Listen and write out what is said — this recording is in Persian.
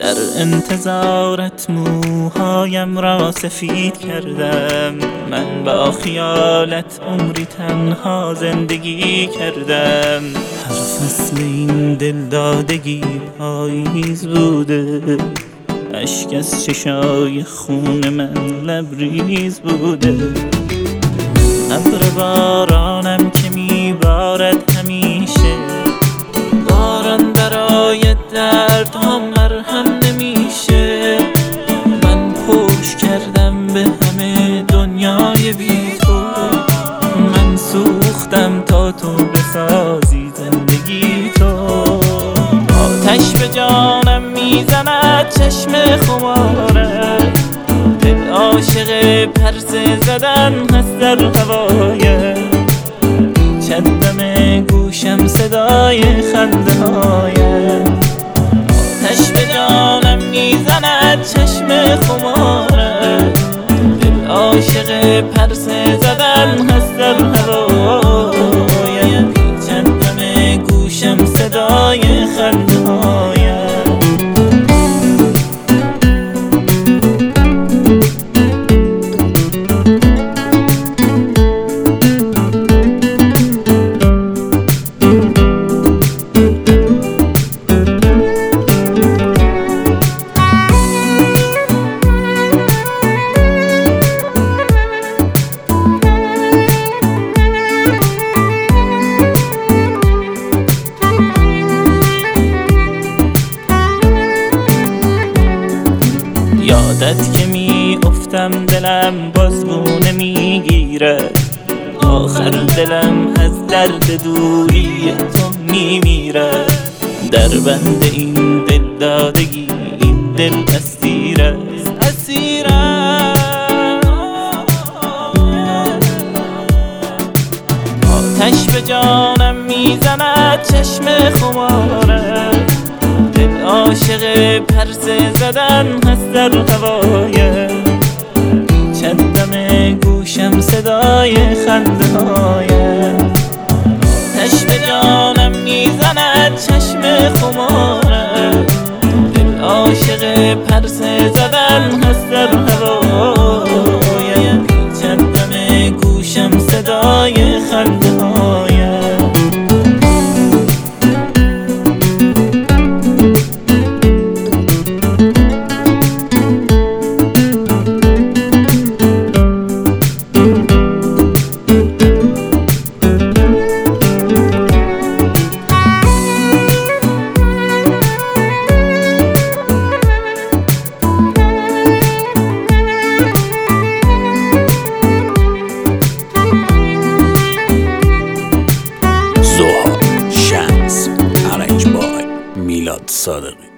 در انتظارت موهایم را سفید کردم، من با خیالت عمری تنها زندگی کردم. هر فصل این دلدادگی پاییز بوده، اشک از چشای خون من لبریز بوده. ابر بارانم که میبارد همیشه، باران برای دردها مرهم نمیشه. من پشت کردم به همه دنیای بی تو، من سوختم تا تو بسازی زندگی تو. آتش به جانم میزند چشم خمارت، دل عاشق پرسه زدن هست در هوایت. چندم گوشم صدای خنده هایت، آتش به جانم میزند چشم خمارت، دل عاشق پرسه زدن هست در هوایت. چندم گوشم صدای خنده هایت. یادت که می افتم دلم باز بونه میگیرد، آخر دلم از درد دوری تو میمیرد. در بند این دل دادگی این دل اسیر است. آتش به جانم میزند چشم خمارت، دل عاشق پرسه زدن هست در هوایت. چندم گوشم صدای خنده هایت، آتش به جانم میزند چشم خمارت، دل عاشق پرسه زدن هست در هوایت. چندم گوشم صدای خنده هایت. زوها شمس، ارنج بای میلاد صادقی.